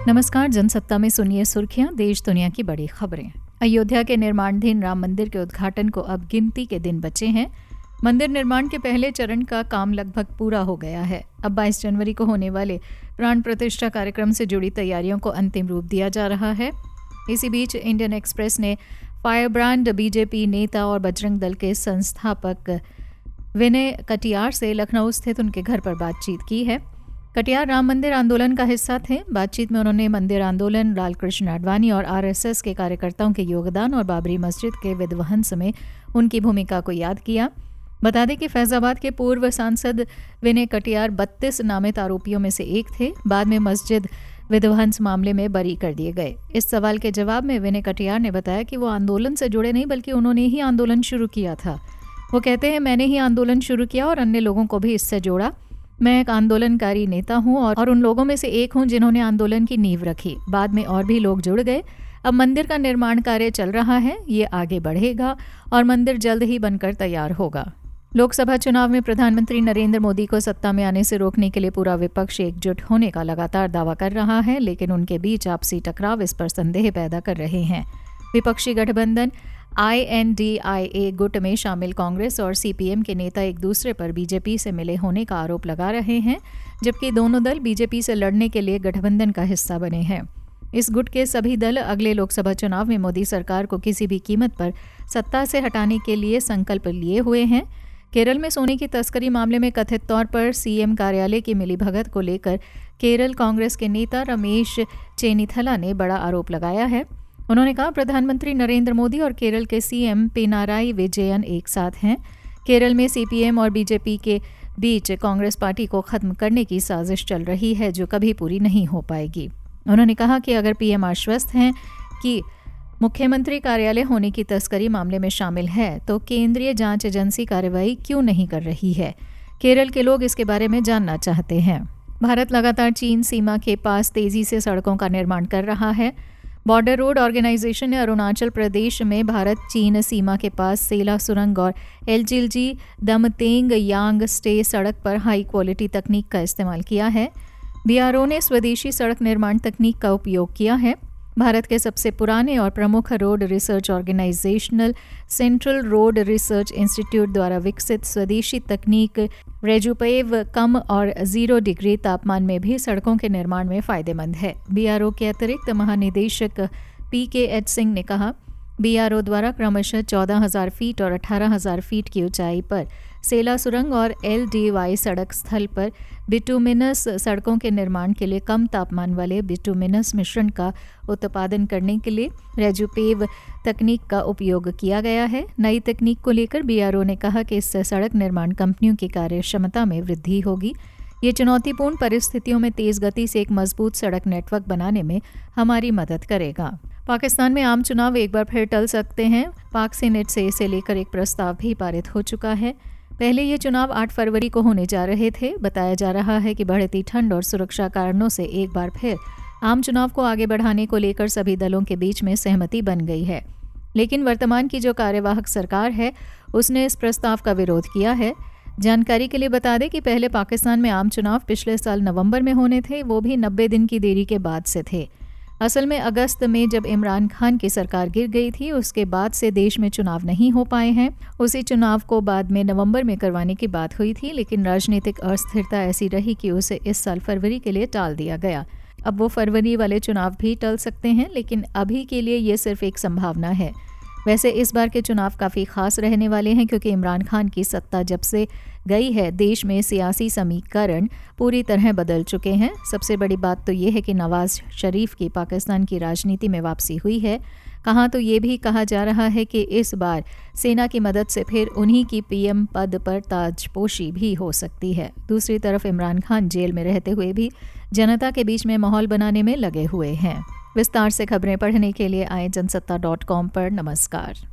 नमस्कार। जनसत्ता में सुनिए सुर्खियां, देश दुनिया की बड़ी खबरें। अयोध्या के निर्माणाधीन राम मंदिर के उद्घाटन को अब गिनती के दिन बचे हैं। मंदिर निर्माण के पहले चरण का काम लगभग पूरा हो गया है। अब 22 जनवरी को होने वाले प्राण प्रतिष्ठा कार्यक्रम से जुड़ी तैयारियों को अंतिम रूप दिया जा रहा है। इसी बीच इंडियन एक्सप्रेस ने फायरब्रांड बीजेपी नेता और बजरंग दल के संस्थापक विनय कटियार से लखनऊ स्थित उनके घर पर बातचीत की है। कटियार राम मंदिर आंदोलन का हिस्सा थे। बातचीत में उन्होंने मंदिर आंदोलन, लालकृष्ण आडवाणी और आरएसएस के कार्यकर्ताओं के योगदान और बाबरी मस्जिद के विध्वंस में उनकी भूमिका को याद किया। बता दें कि फैजाबाद के पूर्व सांसद विनय कटियार 32 नामित आरोपियों में से एक थे। बाद में मस्जिद विध्वंस मामले में बरी कर दिए गए। इस सवाल के जवाब में विनय कटियार ने बताया कि वो आंदोलन से जुड़े नहीं, बल्कि उन्होंने ही आंदोलन शुरू किया था। वो कहते हैं, मैंने ही आंदोलन शुरू किया और अन्य लोगों को भी इससे जोड़ा। मैं एक आंदोलनकारी नेता हूं और उन लोगों में से एक हूं जिन्होंने आंदोलन की नींव रखी। बाद में और भी लोग जुड़ गए। अब मंदिर का निर्माण कार्य चल रहा है, ये आगे बढ़ेगा और मंदिर जल्द ही बनकर तैयार होगा। लोकसभा चुनाव में प्रधानमंत्री नरेंद्र मोदी को सत्ता में आने से रोकने के लिए पूरा विपक्ष एकजुट होने का लगातार दावा कर रहा है, लेकिन उनके बीच आपसी टकराव इस पर संदेह पैदा कर रहे हैं। विपक्षी गठबंधन INDIA गुट में शामिल कांग्रेस और CPM के नेता एक दूसरे पर बीजेपी से मिले होने का आरोप लगा रहे हैं, जबकि दोनों दल बीजेपी से लड़ने के लिए गठबंधन का हिस्सा बने हैं। इस गुट के सभी दल अगले लोकसभा चुनाव में मोदी सरकार को किसी भी कीमत पर सत्ता से हटाने के लिए संकल्प लिए हुए हैं। केरल में सोने की तस्करी मामले में कथित तौर पर CM कार्यालय की मिलीभगत को लेकर केरल कांग्रेस के नेता रमेश चेन्निथला ने बड़ा आरोप लगाया है। उन्होंने कहा, प्रधानमंत्री नरेंद्र मोदी और केरल के CM पिनाराई विजयन एक साथ हैं। केरल में CPM और बीजेपी के बीच कांग्रेस पार्टी को खत्म करने की साजिश चल रही है, जो कभी पूरी नहीं हो पाएगी। उन्होंने कहा कि अगर PM आश्वस्त हैं कि मुख्यमंत्री कार्यालय होने की तस्करी मामले में शामिल है, तो केंद्रीय जांच एजेंसी कार्रवाई क्यों नहीं कर रही है? केरल के लोग इसके बारे में जानना चाहते हैं। भारत लगातार चीन सीमा के पास तेजी से सड़कों का निर्माण कर रहा है। बॉर्डर रोड ऑर्गेनाइजेशन ने अरुणाचल प्रदेश में भारत चीन सीमा के पास सेला सुरंग और LGLG दमतेंग यांग स्टे सड़क पर हाई क्वालिटी तकनीक का इस्तेमाल किया है। BRO ने स्वदेशी सड़क निर्माण तकनीक का उपयोग किया है। भारत के सबसे पुराने और प्रमुख road research organisational central road research institute द्वारा विकसित स्वदेशी तकनीक रेजुपेव कम और 0 डिग्री तापमान में भी सड़कों के निर्माण में फायदेमंद है। BRO के अतिरिक्त महानिदेशक PKH सिंह ने कहा, BRO द्वारा क्रमशः 14,000 फीट और 18,000 फीट की ऊंचाई पर सेला सुरंग और LDY सड़क स्थल पर बिटुमिनस सड़कों के निर्माण के लिए कम तापमान वाले बिटुमिनस मिश्रण का उत्पादन करने के लिए रेजुपेव तकनीक का उपयोग किया गया है। नई तकनीक को लेकर BRO ने कहा कि इससे सड़क निर्माण कंपनियों की कार्य क्षमता में वृद्धि होगी। ये चुनौतीपूर्ण परिस्थितियों में तेज गति से एक मजबूत सड़क नेटवर्क बनाने में हमारी मदद करेगा। पाकिस्तान में आम चुनाव एक बार फिर टल सकते हैं। पाक सीनेट से इसे लेकर एक प्रस्ताव भी पारित हो चुका है। पहले ये चुनाव 8 फरवरी को होने जा रहे थे। बताया जा रहा है कि बढ़ती ठंड और सुरक्षा कारणों से एक बार फिर आम चुनाव को आगे बढ़ाने को लेकर सभी दलों के बीच में सहमति बन गई है, लेकिन वर्तमान की जो कार्यवाहक सरकार है उसने इस प्रस्ताव का विरोध किया है। जानकारी के लिए बता दें कि पहले पाकिस्तान में आम चुनाव पिछले साल नवंबर में होने थे, वो भी 90 दिन की देरी के बाद से थे। असल में अगस्त में जब इमरान खान की सरकार गिर गई थी, उसके बाद से देश में चुनाव नहीं हो पाए हैं। उसी चुनाव को बाद में नवंबर में करवाने की बात हुई थी, लेकिन राजनीतिक अस्थिरता ऐसी रही कि उसे इस साल फरवरी के लिए टाल दिया गया। अब वो फरवरी वाले चुनाव भी टल सकते हैं, लेकिन अभी के लिए ये सिर्फ एक संभावना है। वैसे इस बार के चुनाव काफ़ी खास रहने वाले हैं, क्योंकि इमरान खान की सत्ता जब से गई है, देश में सियासी समीकरण पूरी तरह बदल चुके हैं। सबसे बड़ी बात तो ये है कि नवाज शरीफ की पाकिस्तान की राजनीति में वापसी हुई है। कहाँ तो ये भी कहा जा रहा है कि इस बार सेना की मदद से फिर उन्हीं की PM पद पर ताजपोशी भी हो सकती है। दूसरी तरफ इमरान खान जेल में रहते हुए भी जनता के बीच में माहौल बनाने में लगे हुए हैं। विस्तार से खबरें पढ़ने के लिए आए जनसत्ता.com पर। नमस्कार।